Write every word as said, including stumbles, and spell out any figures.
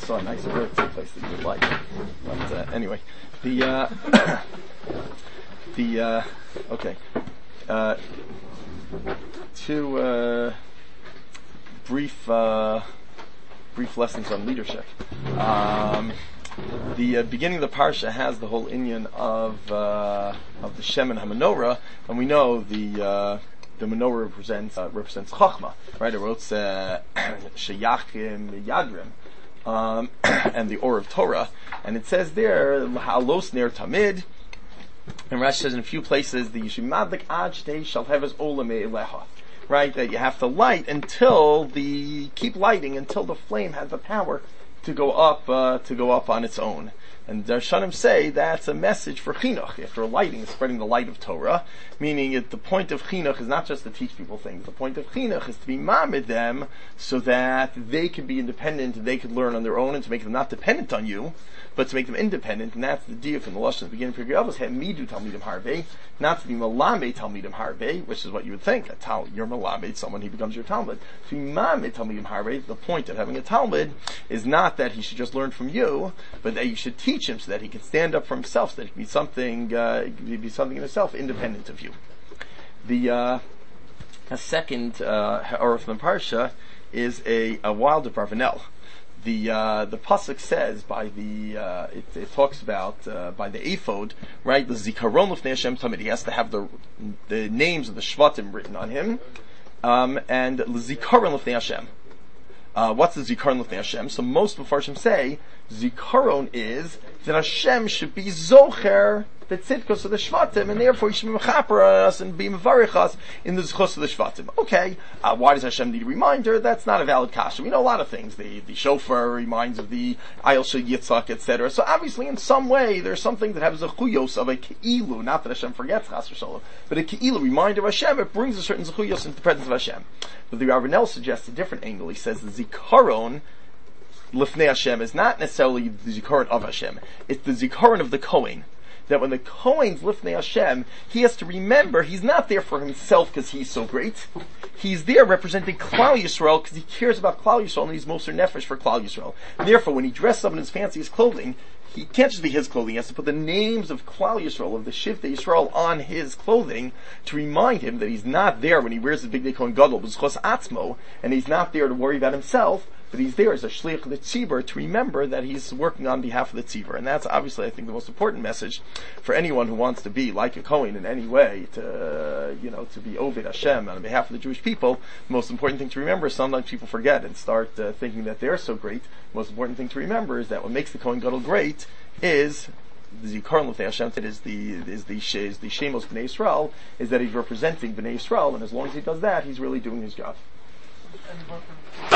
saw a nicer road place that you would like. But uh, anyway, the uh, the uh, okay, uh, two uh, brief uh, brief lessons on leadership. Um, the uh, beginning of the parsha has the whole inyan of uh, of the Shem and HaMenorah, and we know the uh, the menorah represents uh, represents Chachma, right? It wrote uh, Sheyachim Yadrim. Um, and the Or of Torah, and it says there, Ha'alos ner tamid, and Rashi says in a few places, the Yishimadlik ad shtei shall have his olam elecha, right? That you have to light until the, keep lighting until the flame has the power to go up, uh, to go up on its own. And Darshanim say that's a message for chinuch. After lighting is spreading the light of Torah, meaning that the point of chinuch is not just to teach people things. The point of chinuch is to be mamid them so that they can be independent and they can learn on their own, and to make them not dependent on you, but to make them independent. And that's the deal from the Lashon at the beginning of Pirkei Avos, midu talmidim harbe, not to be malame talmidim harbe, which is what you would think. A tal, you're malame someone, he becomes your talmud. To be mamid talmidim harbe, the point of having a talmud is not that he should just learn from you, but that you should teach him so that he can stand up for himself, so that he can be something, uh, be something in himself, independent of you. The uh, a second uh, or from the parsha is a, a wilder Barvanel. The uh, the pasuk says by the uh, it, it talks about uh, by the ephod, right? The zikaron l'fnei Hashem tamid. He has to have the the names of the shvatim written on him, um, and l'zikaron l'fnei Hashem. Uh, what's the Zikaron l'fnei Hashem? So most Mefarshim say Zikaron is that Hashem should be Zocher the tzidkos of the Shvatim, and therefore he should be mechaper us and be mevarich us in the zchus of the Shvatim. Okay, uh, why does Hashem need a reminder? That's not a valid kasha. We know a lot of things. The the shofar reminds of the Ayel Shel Yitzchak, et cetera. So obviously, in some way, there's something that has a chuyos of a keilu. Not that Hashem forgets chas v'sholom, but a keilu reminder of Hashem. It brings a certain zechuyos into the presence of Hashem. But the Ravanel suggests a different angle. He says the zikaron l'fnei Hashem is not necessarily the zikaron of Hashem. It's the zikaron of the Kohen. That when the Kohen's lifnei Hashem, he has to remember he's not there for himself because he's so great. He's there representing Klal Yisrael because he cares about Klal Yisrael and he's Moser Nefesh for Klal Yisrael. And therefore, when he dresses up in his fanciest clothing, he can't just be his clothing. He has to put the names of Klal Yisrael, of the Shivtei Yisrael, on his clothing to remind him that he's not there when he wears his big day Kohen Gadol, b'zchos atzmo, and he's not there to worry about himself. But he's there as a shliach of the tzibur to remember that he's working on behalf of the tzibur, and that's obviously, I think, the most important message for anyone who wants to be like a Kohen in any way, to uh, you know, to be Oved Hashem on behalf of the Jewish people. The most important thing to remember is sometimes people forget and start uh, thinking that they're so great. The most important thing to remember is that what makes the Kohen Gadol great is the Zikaron l'fnei Hashem. It is the is the is the Shemos Bnei Yisrael, is that he's representing Bnei Yisrael, and as long as he does that, he's really doing his job.